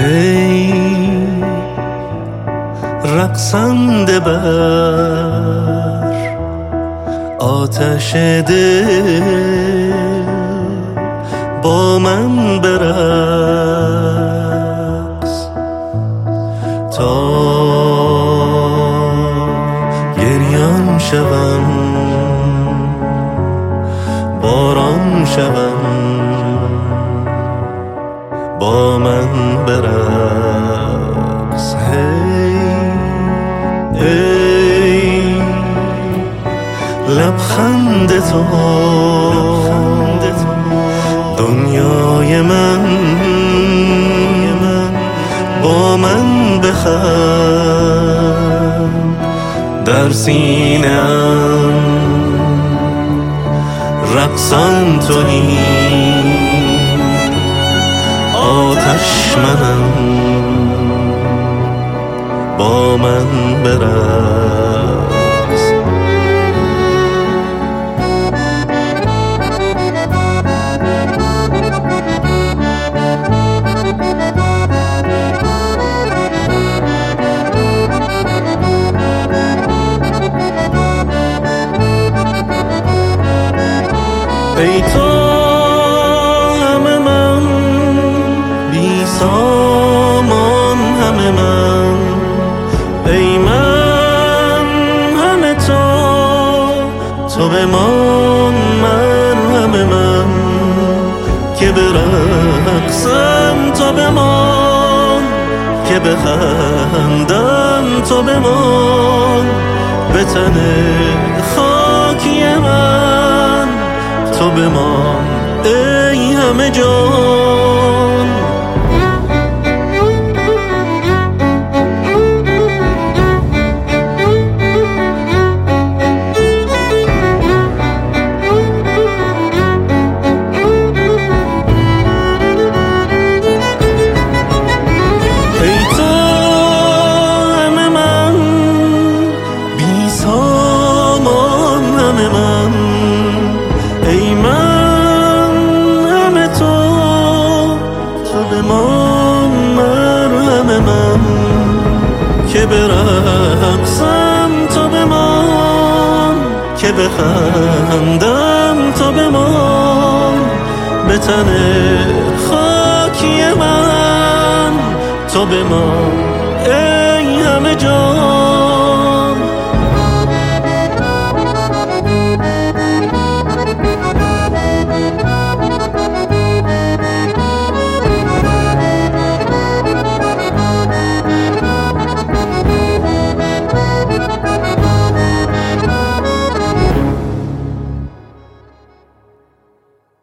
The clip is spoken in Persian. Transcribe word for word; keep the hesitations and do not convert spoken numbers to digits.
ای رقصنده بر آتش دل با من برقص تا گریان شوم باران شوم با من برقص هی ای لبخند تو دنیای من با من بخند در سینه‌ام رقصان تویی آتش منم با من برقص ای تو همه من بی سامان همه من ای من همه تو تو بمان من همه من که برقصم تو بمان که بخندم تو بمان به تن خاکی من تو بمان ای همه جان ای تو همه من بی سامان همه من ای من همه تو تو بمان مرهم من که برقصم تو بمان که بخندم تو بمان به تن خاکی من تو بمان ای همه جا